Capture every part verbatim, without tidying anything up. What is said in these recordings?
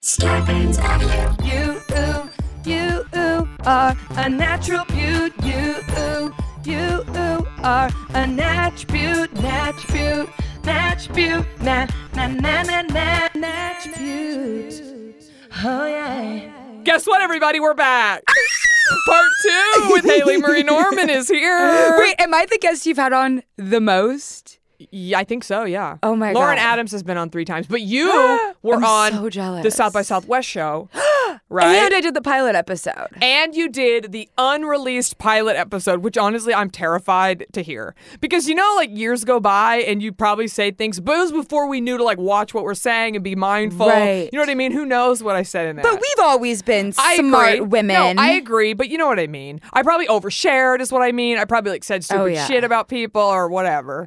Scarpins Avenue. You, ooh, you, ooh, are a natural beaut. You, ooh, you, ooh, are a natch beaut, natch beaut, natch beaut, na, na, na, na, na, natch beaut. Oh, yeah. Guess what, everybody? We're back. Part two with Haley Marie Norman is here. Wait, am I the guest you've had on the most? Yeah, I think so, yeah. Oh, my Lauren God. Adams has been on three times, but you were I'm on so jealous. the South by Southwest show, right? And I did the pilot episode. And you did the unreleased pilot episode, which honestly I'm terrified to hear. Because, you know, like years go by and you probably say things, but it was before we knew to like watch what we're saying and be mindful. Right. You know what I mean? Who knows what I said in that? But we've always been I smart agree. women. No, I agree, but you know what I mean. I probably overshared is what I mean. I probably like said stupid Oh, yeah. shit about people or whatever.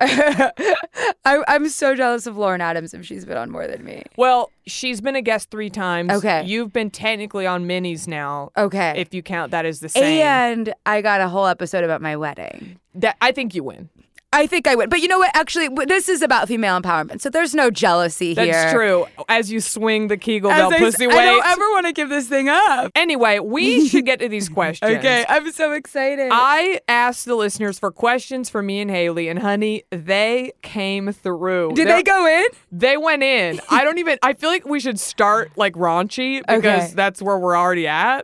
I, I'm so jealous of Lauren Adams if she's been on more than me. Well, she's been a guest three times. Okay. You've been technically on minis now. Okay. If you count that as the same. And I got a whole episode about my wedding. That I think you win. I think I would. But you know what? Actually, w- this is about female empowerment, so there's no jealousy That's here. true. As you swing the Kegel As bell I, pussy I weight. don't ever want to give this thing up. Anyway, we should get to these questions. Okay, I'm so excited. I asked the listeners for questions for me and Haley, and honey, they came through. Did They're- they go in? They went in. I don't even, I feel like we should start like raunchy because Okay. that's where we're already at.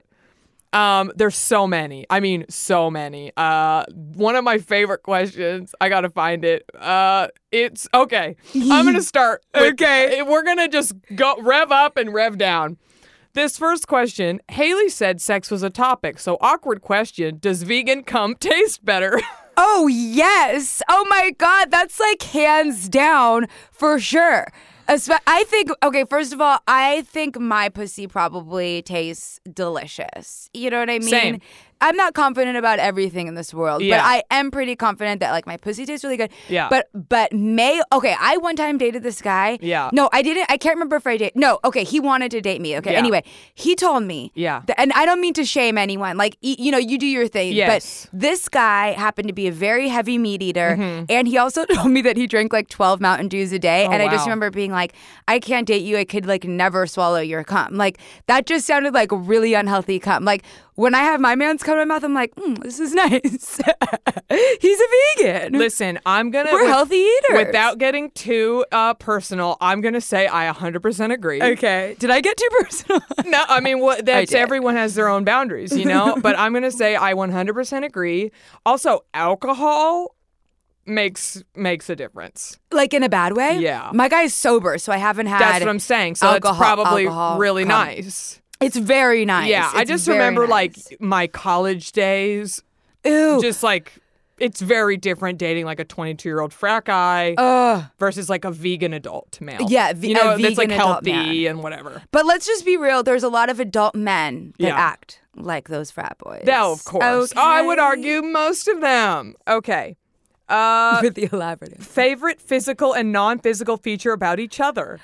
Um, there's so many. I mean, so many. Uh, one of my favorite questions, I gotta find it. Uh, it's, okay, I'm gonna start. with- Okay. We're gonna just go rev up and rev down. This first question, Haley said sex was a topic, so awkward question, does vegan cum taste better? Oh, yes. Oh, my God. That's like hands down for sure. Espe- I think, okay, first of all, I think my pussy probably tastes delicious. You know what I mean? Same. I'm not confident about everything in this world, Yeah. but I am pretty confident that like my pussy tastes really good. Yeah. But but May, okay, I one time dated this guy. Yeah. No, I didn't. I can't remember if I did. No, okay, he wanted to date me. Okay. Yeah. Anyway, he told me. Yeah. that- and I don't mean to shame anyone. Like, y- you know, you do your thing. Yes. But this guy happened to be a very heavy meat eater, Mm-hmm. and he also told me that he drank like twelve Mountain Dews a day. Oh, and I just wow. remember being like, I can't date you. I could like never swallow your cum. Like that just sounded like a really unhealthy cum. Like when I have my man's cum in my mouth, I'm like, mm, this is nice. He's a vegan. Listen, I'm gonna We're with- healthy eaters. Without getting too uh, personal, I'm gonna say I one hundred percent agree. Okay. Did I get too personal? No, I mean, what, that's did. everyone has their own boundaries, you know. But I'm gonna say I one hundred percent agree. Also, alcohol makes makes a difference. Like in a bad way? Yeah. My guy's sober, so I haven't had. That's what I'm saying. So alcohol- it's probably alcohol really cum. nice. It's very nice. Yeah, I It's just very remember nice. like my college days. Ew. Just like it's very different dating like a twenty-two year old frat guy Ugh. versus like a vegan adult male. Yeah, ve- you know a that's like vegan adult healthy man. and whatever. But let's just be real. There's a lot of adult men that Yeah. act like those frat boys. No, of course. Okay. I would argue most of them. Okay. Uh, With the elaborate. favorite physical and non-physical feature about each other.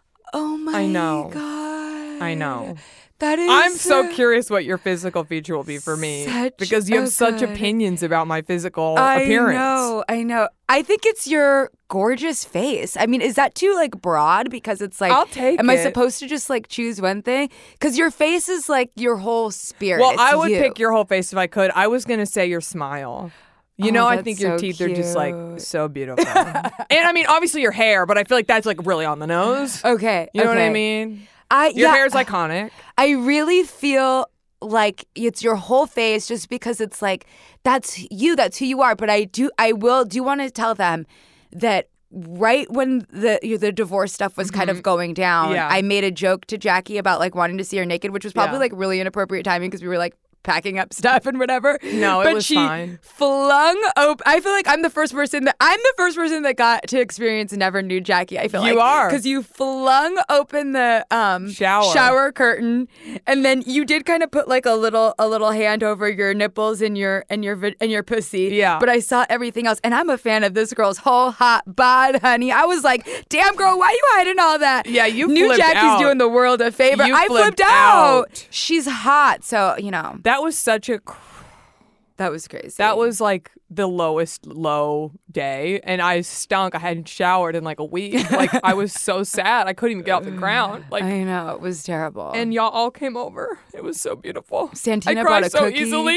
Oh my I know. God. I know. That is. I'm so uh, curious what your physical feature will be for me Such because you a have such good- opinions about my physical I appearance. know. I know. I think it's your gorgeous face. I mean, is that too like broad? Because it's like, I'll take am I it. supposed to just like choose one thing? Because your face is like your whole spirit. Well, It's I would you. pick your whole face if I could. I was gonna say your smile. You Oh, know, I that's think your so teeth are just like cute. so beautiful. And I mean, obviously your hair, but I feel like that's like really on the nose. Okay. You know what I okay. mean? I Your yeah, hair's iconic. I really feel like it's your whole face just because it's like that's you, that's who you are. But I do I will do want to tell them that right when the you know, the divorce stuff was kind of going down, Mm-hmm. Yeah. I made a joke to Jackie about like wanting to see her naked, which was probably Yeah. like really inappropriate timing because we were like packing up stuff and whatever. No, it but was she fine. flung open. I feel like I'm the first person that I'm the first person that got to experience Never Nude Jackie. I feel You like are. because you flung open the um Shower. shower curtain, and then you did kind of put like a little a little hand over your nipples and your and your vi- and your pussy. Yeah. But I saw everything else, and I'm a fan of this girl's whole hot bod, honey. I was like, damn girl, why you hiding all that? Yeah, you New flipped Jackie's out. doing the world a favor. You I flipped flipped out. out. She's hot, so you know That was such a. cr- That was crazy. That was like the lowest low day, and I stunk. I hadn't showered in like a week. Like I was so sad. I couldn't even get off the ground. Like I know, it was terrible. and y'all all came over. It was so beautiful. Santina I brought cried a so cookie. easily.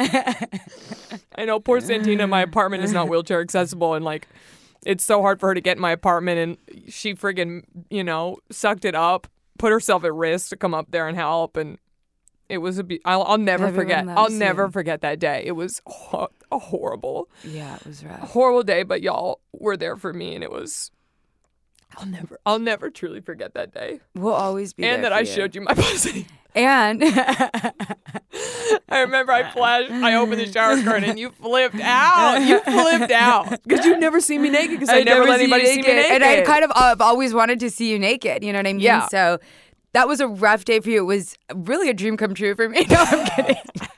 I know, poor Santina. My apartment is not wheelchair accessible, and like it's so hard for her to get in my apartment, and she friggin', you know, sucked it up, put herself at risk to come up there and help, and it was a. Be- I'll, I'll never Everyone forget. loves I'll you. never forget that day. It was ho- a horrible, Yeah, it was rough. horrible day, but y'all were there for me, and it was. I'll never, I'll never truly forget that day, We'll always be and there that for I you. showed you my pussy. And I remember I flashed, I opened the shower curtain, and you flipped out. You flipped out because you've never seen me naked because I, I'd never let seen you anybody see me naked. And I kind of uh, I've always wanted to see you naked. You know what I mean? Yeah. So that was a rough day for you. It was really a dream come true for me. No, I'm kidding.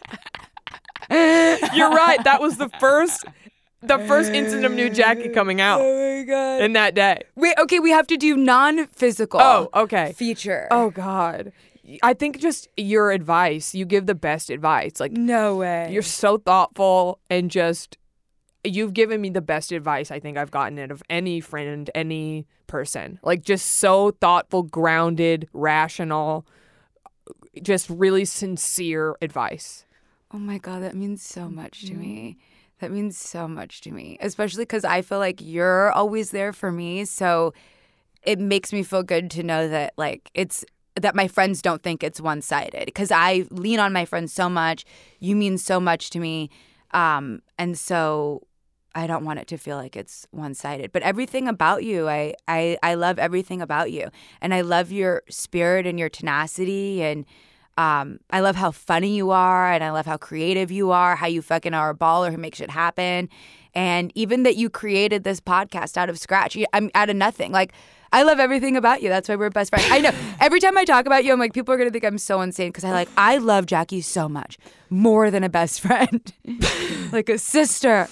You're right. That was the first, the first incident of new Jackie coming out Oh my god. in that day. Wait, okay, we have to do non-physical. Oh, okay. Feature. Oh God. I think just your advice. You give the best advice. Like no way. you're so thoughtful and just you've given me the best advice I think I've gotten out of any friend, any person. Like just so thoughtful, grounded, rational, just really sincere advice. Oh my God, that means so much to Mm-hmm. me. That means so much to me, especially because I feel like you're always there for me. So it makes me feel good to know that, like, it's that my friends don't think it's one-sided because I lean on my friends so much. You mean so much to me. Um, and so I don't want it to feel like it's one-sided. But everything about you, I, I, I love everything about you. And I love your spirit and your tenacity and Um, I love how funny you are, and I love how creative you are, how you fucking are a baller who makes shit happen. And even that you created this podcast out of scratch, you- I'm out of nothing. Like, I love everything about you. That's why we're best friends. I know. Every time I talk about you, I'm like, people are going to think I'm so insane because I like, I love Jackie so much, more than a best friend, like a sister.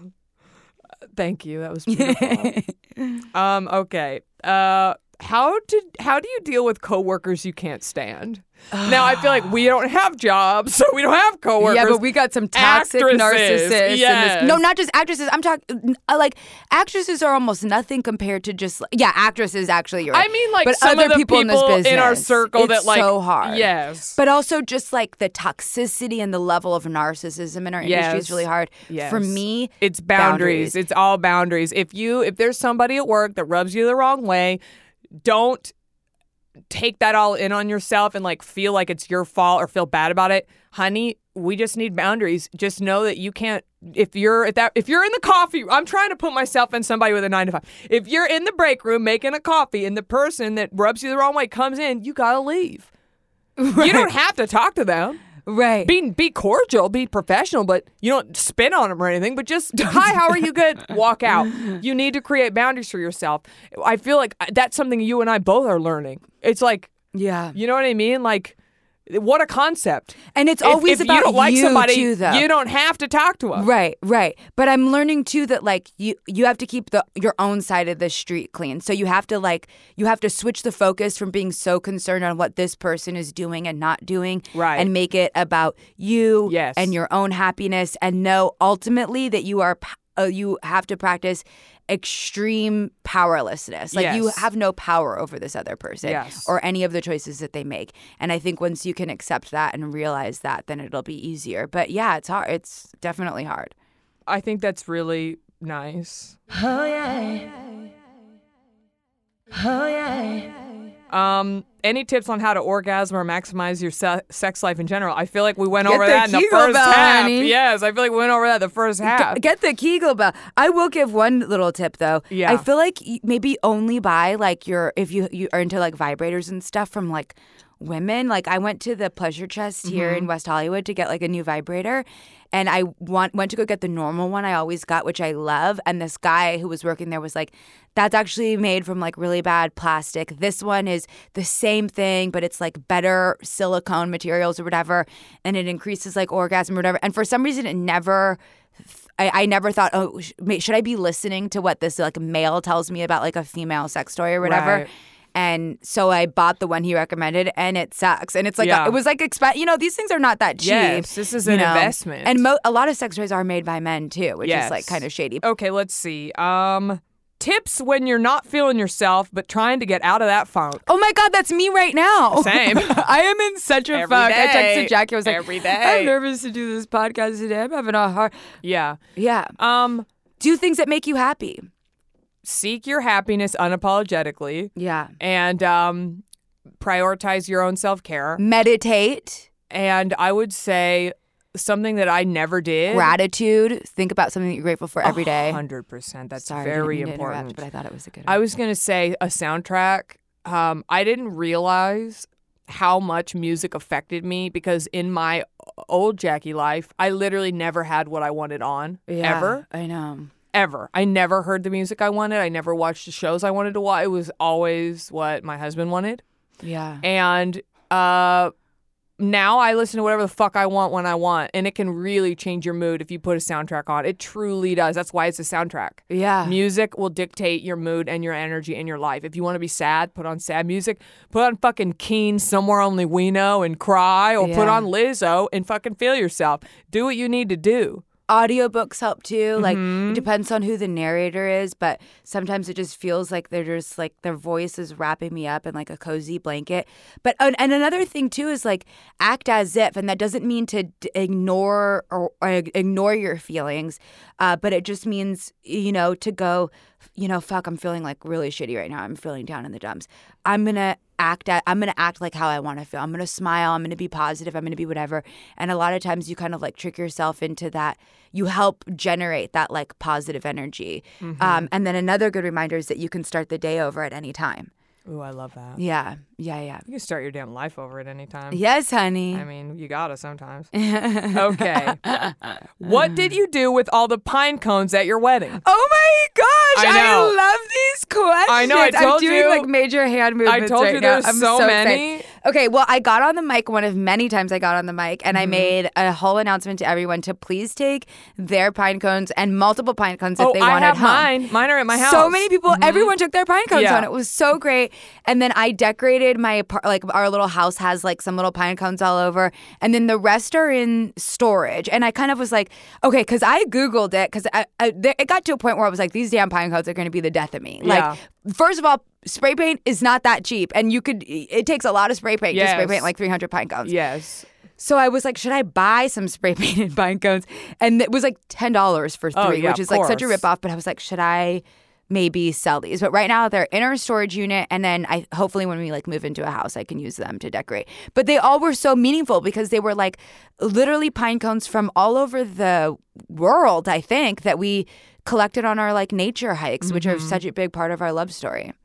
Thank you. That was beautiful. um, okay. Uh, how did how do you deal with coworkers you can't stand? Now I feel like we don't have jobs, so we don't have coworkers. Yeah, but we got some toxic Actresses, narcissists. in yes. this. No, not just actresses. I'm talking like actresses are almost nothing compared to just yeah, actresses. Actually, you're right. I mean, like but some other of the people, in this business, our circle it's that like so hard. Yes, But also just like the toxicity and the level of narcissism in our industry is Yes. really hard. Yes. For me, it's boundaries. boundaries. It's all boundaries. If you if there's somebody at work that rubs you the wrong way, don't take that all in on yourself and like feel like it's your fault or feel bad about it. Honey, we just need boundaries. Just know that you can't if you're at that if you're in the coffee, I'm trying to put myself in somebody with a nine to five. If you're in the break room making a coffee and the person that rubs you the wrong way comes in, you gotta leave. You don't have to talk to them. right? Be be cordial, be professional, but you don't spit on them or anything. But just hi, how are you? Good. Walk out. You need to create boundaries for yourself. I feel like that's something you and I both are learning. It's like, yeah, you know what I mean? Like, what a concept. and it's If- always if about you don't like somebody, too, though. you don't have to talk to them. Right, right. But I'm learning too that like you you have to keep the your own side of the street clean. So you have to like you have to switch the focus from being so concerned on what this person is doing and not doing Right. and make it about you Yes. and your own happiness and know ultimately that you are p- uh, you have to practice extreme powerlessness. Like you Yes. have no power over this other person Yes. or any of the choices that they make. And I think once you can accept that and realize that, then it'll be easier. But yeah, it's hard. It's definitely hard. I think that's really nice. Oh yeah. Oh yeah. Um, any tips on how to orgasm or maximize your se- sex life in general? I feel like we went Get over the that in the Kegel first bell, half. honey. Yes, I feel like we went over that the first half. G- Get the Kegel bell. I will give one little tip though. Yeah. I feel like y- maybe only buy like your if you you are into like vibrators and stuff from like women. Like I went to the Pleasure Chest here Mm-hmm. in West Hollywood to get like a new vibrator, and I want went to go get the normal one I always got, which I love. And this guy who was working there was like, "That's actually made from like really bad plastic. This one is the same thing, but it's like better silicone materials or whatever, and it increases like orgasm or whatever." And for some reason, it never. I, I never thought, oh, sh- may- should I be listening to what this like male tells me about like a female sex toy or whatever? Right. And so I bought the one he recommended, and it sucks. And it's like, Yeah. a, it was like, exp- you know, these things are not that cheap. Yes, this is you an know? investment. And mo- a lot of sex toys are made by men too, which Yes. is like kind of shady. Okay, let's see. Um, tips when you're not feeling yourself, but trying to get out of that funk. Oh my God, that's me right now. Same. I am in such a Every funk. I day. texted Jackie. I was like, Every day. I'm nervous to do this podcast today. I'm having a hard. Yeah. Yeah. Um, Do things that make you happy. seek your happiness unapologetically, Yeah. and um, prioritize your own self-care. Meditate. And I would say something that I never did. Gratitude. Think about something that you're grateful for every day. one hundred percent. That's Sorry, very I didn't mean to important. interrupt, but I thought it was a good I one. was going to say a soundtrack. Um, I didn't realize how much music affected me because in my old Jackie life, I literally never had what I wanted on. Yeah, Ever. I know. Ever. I never heard the music I wanted. I never watched the shows I wanted to watch. It was always what my husband wanted. Yeah. And uh, now I listen to whatever the fuck I want when I want. And it can really change your mood if you put a soundtrack on. It truly does. That's why it's a soundtrack. Yeah. Music will dictate your mood and your energy in your life. If you want to be sad, put on sad music. Put on fucking Keen, Somewhere Only We Know, and cry. Or put Yeah. on Lizzo and fucking feel yourself. Do what you need to do. Audiobooks help too. Like Mm-hmm. it depends on who the narrator is, but sometimes it just feels like they're just like their voice is wrapping me up in like a cozy blanket. But and and another thing too is like act as if, and that doesn't mean to d- ignore or, or ignore your feelings, uh, but it just means you know to go, you know, fuck, I'm feeling like really shitty right now. I'm feeling down in the dumps. I'm gonna act at, I'm gonna act like how I want to feel. I'm gonna smile. I'm gonna be positive. I'm gonna be whatever. And a lot of times you kind of like trick yourself into that. You help generate that like positive energy. Um, and then another good reminder is that you can start the day over at any time. Ooh, I love that. Yeah, yeah, yeah. You can start your damn life over at any time. Yes, honey. I mean, you gotta sometimes. Okay. What did you do with all the pine cones at your wedding? Oh my gosh, I I, know. love these questions. I know, I told I'm doing you. like major hand movements told right you now. there's I'm so excited. many. Okay, well, I got on the mic one of many times I got on the mic, and Mm-hmm. I made a whole announcement to everyone to please take their pine cones and multiple pine cones if Oh, they I wanted have home. mine. Mine are at my house. So many people, everyone took their pine cones Yeah. on. It was so great. And then I decorated my apart, like our little house has like some little pine cones all over. And then the rest are in storage. And I kind of was like, okay, because I Googled it because I, I, there- it got to a point where I was like, these damn pine cones are going to be the death of me. Yeah. Like, first of all, spray paint is not that cheap. And you could, it takes a lot of spray paint to spray Yes. paint like three hundred pine cones. Yes. So I was like, should I buy some spray painted pine cones? And it was like ten dollars for three, Oh, yeah, which is of like such a course. ripoff. But I was like, should I maybe sell these? But right now they're in our storage unit. And then I hopefully when we like move into a house, I can use them to decorate. But they all were so meaningful because they were like literally pine cones from all over the world, I think, that we collected on our like nature hikes, which are such a big part of our love story.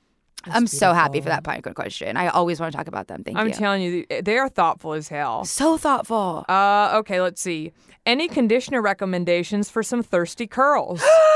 I'm so happy for that pine cone question. I always want to talk about them. Thank I'm you. telling you, they are thoughtful as hell. So thoughtful. Uh, okay, let's see. Any conditioner recommendations for some thirsty curls?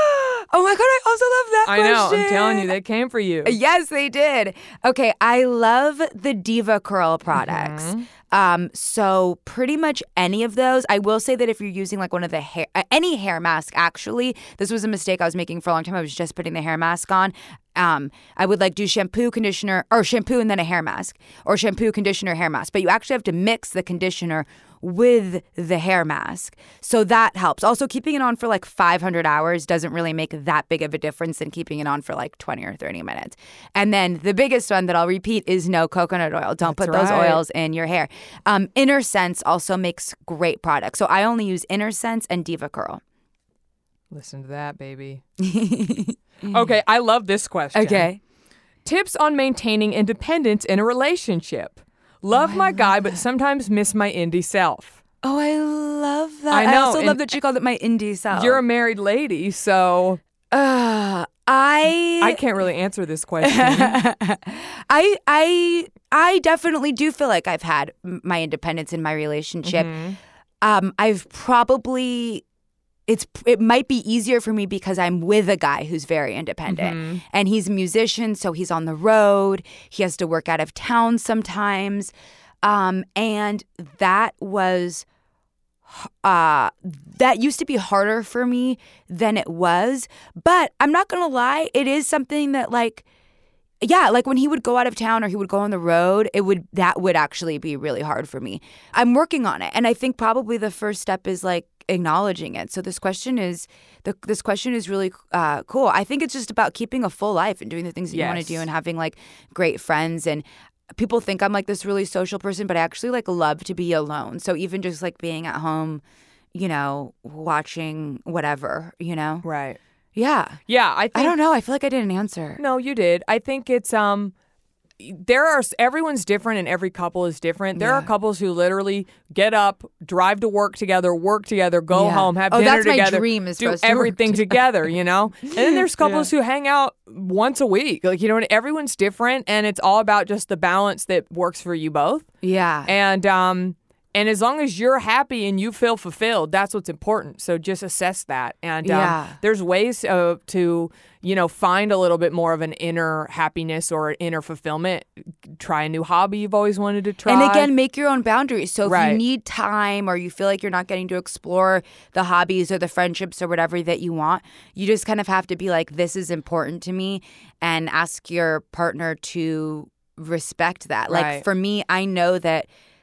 Oh my God, I also love that I know. I'm question. telling you, they came for you. Yes, they did. Okay, I love the Diva Curl products. Mm-hmm. Um, so pretty much any of those. I will say that if you're using like one of the hair, uh, any hair mask, actually, this was a mistake I was making for a long time. I was just putting the hair mask on. Um, I would like do shampoo, conditioner, or shampoo and then a hair mask, or shampoo, conditioner, hair mask. But you actually have to mix the conditioner with the hair mask. So that helps. Also, keeping it on for like five hundred hours doesn't really make that big of a difference than keeping it on for like twenty or thirty minutes. And then the biggest one that I'll repeat is no coconut oil. Don't That's put those right. oils in your hair. Um, Inner Sense also makes great products. So I only use Inner Sense and Diva Curl. Listen to that, baby. Okay, I love this question. Okay. Tips on maintaining independence in a relationship. Love my guy, but sometimes miss my indie self. Oh, I love that. I I, know, also and- love that she called it my indie self. You're a married lady, so Uh, I I can't really answer this question. I I I definitely do feel like I've had m- my independence in my relationship. Mm-hmm. Um, I've probably it's it might be easier for me because I'm with a guy who's very independent, Mm-hmm. and he's a musician, so he's on the road. He has to work out of town sometimes, um, and that was. Uh, that used to be harder for me than it was. But I'm not going to lie, it is something that, like, yeah, like when he would go out of town or he would go on the road, it would that would actually be really hard for me. I'm working on it. And I think probably the first step is like acknowledging it. So this question is the this question is really uh, cool. I think it's just about keeping a full life and doing the things that you want to Yes. do and having like great friends. And people think I'm like this really social person, but I actually like love to be alone. So even just like being at home, you know, watching whatever, you know? Right. Yeah. Yeah, I think I don't know. I feel like I didn't answer. No, you did. I think it's um there are everyone's different and every couple is different. There are Yeah. couples who literally get up, drive to work together, work together, go Yeah. home, have Oh, dinner that's my together, dream is for do us to work everything together, you know? And then there's couples who hang out once a week. Like, you know, everyone's different and it's all about just the balance that works for you both. Yeah. And um and as long as you're happy and you feel fulfilled, that's what's important. So just assess that. And um, Yeah. there's ways uh, to, you know, find a little bit more of an inner happiness or an inner fulfillment. Try a new hobby you've always wanted to try. And again, make your own boundaries. So if Right. you need time or you feel like you're not getting to explore the hobbies or the friendships or whatever that you want, you just kind of have to be like, this is important to me, and ask your partner to respect that. Like Right. for me, I know that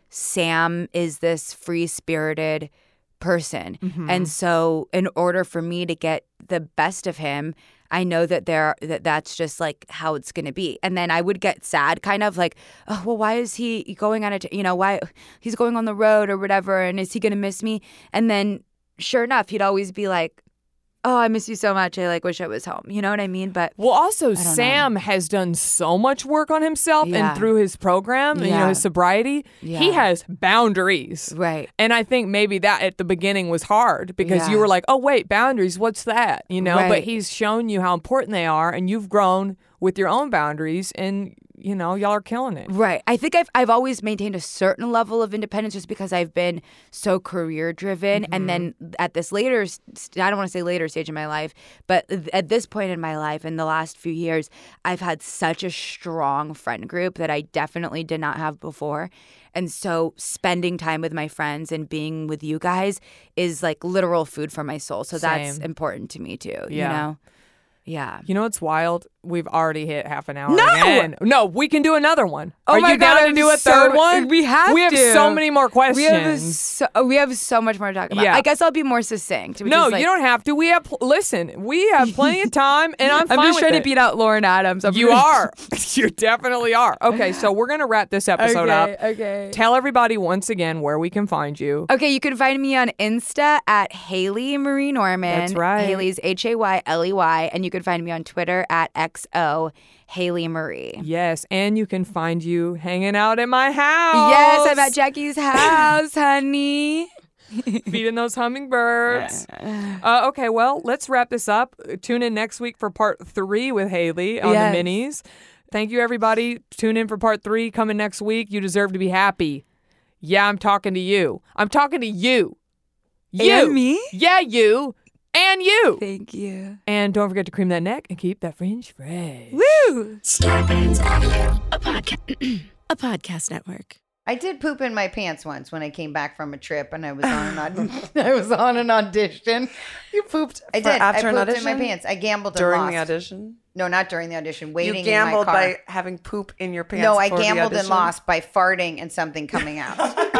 Sam is this free-spirited person. Mm-hmm. And so in order for me to get the best of him, I know that there that that's just like how it's going to be. And then I would get sad kind of like, oh, well, why is he going on a, t- you know, why he's going on the road or whatever, and is he going to miss me? And then sure enough, he'd always be like, oh, I miss you so much. I like wish I was home. You know what I mean? But Well, also, know. Sam has done so much work on himself Yeah. and through his program, you know, Yeah. his sobriety, he Yeah. has boundaries. right. And I think maybe that at the beginning was hard because you Yeah. were like, oh, wait, boundaries, what's that? You know, but Right. he's shown you how important they are and you've grown with your own boundaries and, you know, y'all are killing it. Right. I think I've I've always maintained a certain level of independence just because I've been so career driven. And then at this later, st- I don't want to say later stage in my life, but th- at this point in my life, in the last few years, I've had such a strong friend group that I definitely did not have before. And so spending time with my friends and being with you guys is like literal food for my soul. So that's Same. important to me too. You Yeah. know? Yeah. You know what's wild? We've already hit half an hour No! again. No, we can do another one. Oh Are my you God, down to I'm do a so- third one? we have We have to. so many more questions. We have so we have so much more to talk about. Yeah. I guess I'll be more succinct. which no, is like, you don't have to. We have pl- listen. We have plenty of time, and I'm, I'm fine just with trying it. to beat out Lauren Adams. I'm You really- are. You definitely are. Okay, so we're gonna wrap this episode Okay, up. okay. Tell everybody once again where we can find you. Okay, you can find me on Insta at Haley Marie Norman. That's right. Haley's H A Y L E Y, and you can find me on Twitter at X O Haley Marie. Yes, and you can find you hanging out at my house. Yes, I'm at Jackie's house, honey. feeding those hummingbirds. Uh, okay, well, let's wrap this up. Tune in next week for part three with Haley on Yes. the minis. Thank you, everybody. Tune in for part three coming next week. You deserve to be happy. Yeah, I'm talking to you. I'm talking to you. You. And me? Yeah, you. And you. Thank you. And don't forget to cream that neck and keep that fringe fresh. Woo! Starbane's Audio. A podcast, a podcast network. I did poop in my pants once when I came back from a trip and I was on an audition. I was on an audition. You pooped I for did. after I an pooped audition? in my pants. I gambled and During lost. the audition? No, not during the audition. Waiting You gambled in my car. by having poop in your pants. no, I for the gambled and audition? lost by farting and something coming out.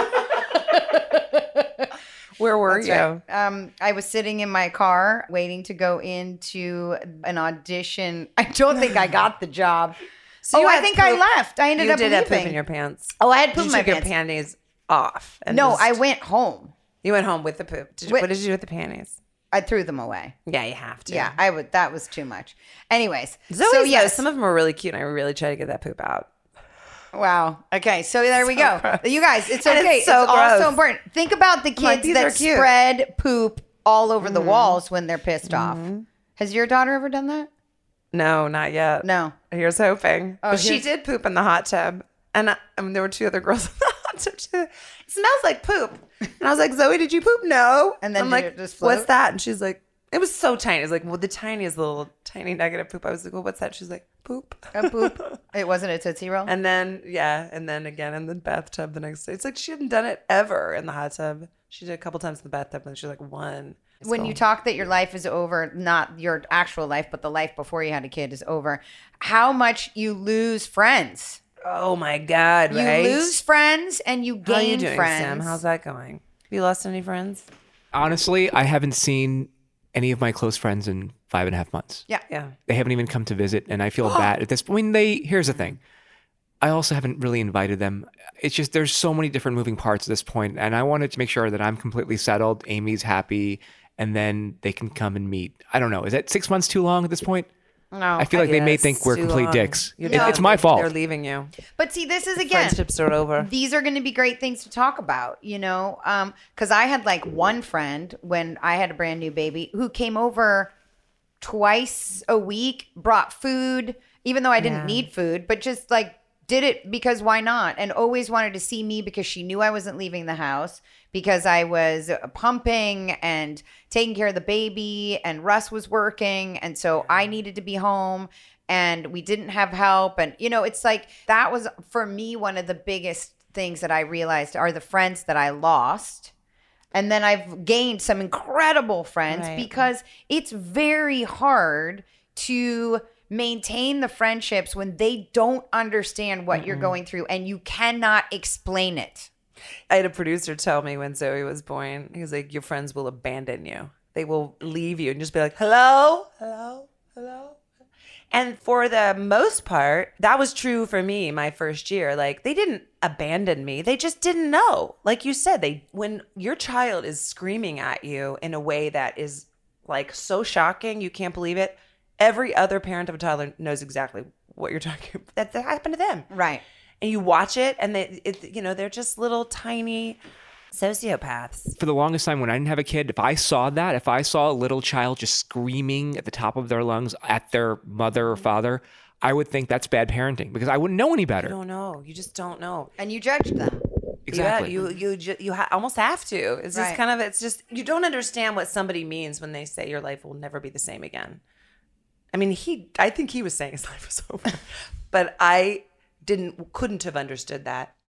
Where were That's you? right. Um, I was sitting in my car waiting to go into an audition. I don't think I got the job. So oh, you I had think I poop- left. I ended you up did have leaving. poop in your pants. Oh, I had poop Did in you my take pants. your panties off? and No, just- I went home. You went home with the poop. Did you, Wait- what did you do with the panties? I threw them away. Yeah, you have to. Yeah, I would. That was too much. Anyways, Zoe's, so though, yes, some of them are really cute, and I really try to get that poop out. Wow. Okay, so there we go. gross. You guys, it's And okay. it's so also gross. important. Think about the like, kids these are that cute. spread poop all over the walls when they're pissed off. Has your daughter ever done that? No, not yet. No. Here's hoping. Oh, but she here's- did poop in the hot tub. And I, I mean, there were two other girls in the hot tub too. It smells like poop. And I was like, Zoe, did you poop? No. And then I'm did like, it just float? what's that? And she's like, it was so tiny. It was like, well, the tiniest little tiny nugget of poop. I was like, well, what's that? She's like, poop. A poop? It wasn't a Tootsie Roll? And then, yeah. And then again in the bathtub the next day. It's like she hadn't done it ever in the hot tub. She did a couple times in the bathtub and she's like, one. When you talk that your life is over, not your actual life, but the life before you had a kid is over, how much you lose friends. Oh my God, You right? lose friends and you gain How are you doing, friends. Sam? How's that going? Have you lost any friends? Honestly, I haven't seen any of my close friends in five and a half months. Yeah. Yeah. They haven't even come to visit, and I feel bad at this point. I mean, they, here's the thing. I also haven't really invited them. It's just there's so many different moving parts at this point, and I wanted to make sure that I'm completely settled, Amy's happy, and then they can come and meet. I don't know. Is that six months too long at this point? No. I feel like they may Yes, think we're too complete long. dicks. You're It- done. it's my fault. They're leaving you. But see, this is again, Friendships are over. these are going to be great things to talk about, you know? Um, because I had like one friend when I had a brand new baby who came over twice a week, brought food, even though I didn't Yeah. need food, but just like did it because why not? And always wanted to see me because she knew I wasn't leaving the house because I was pumping and taking care of the baby and Russ was working. And so I needed to be home and we didn't have help. And, you know, it's like that was for me one of the biggest things that I realized are the friends that I lost. And then I've gained some incredible friends Right. because it's very hard to maintain the friendships when they don't understand what you're going through and you cannot explain it. I had a producer tell me when Zoe was born, he was like, your friends will abandon you. They will leave you and just be like, hello, hello, hello. And for the most part, that was true for me my first year. Like they didn't abandon me. They just didn't know. Like you said, they when your child is screaming at you in a way that is like so shocking, you can't believe it. Every other parent of a toddler knows exactly what you're talking about. That, that happened to them. Right. And you watch it and they, it, you know, they're just little tiny sociopaths. For the longest time when I didn't have a kid, if I saw that, if I saw a little child just screaming at the top of their lungs at their mother or father, I would think that's bad parenting because I wouldn't know any You better. don't know. You just don't know. And you judged them. Exactly. Yeah, you you ju- you ha- almost have to. It's just Right. kind of it's just you don't understand what somebody means when they say your life will never be the same again. I mean, he I think he was saying his life was over. But I didn't couldn't have understood that.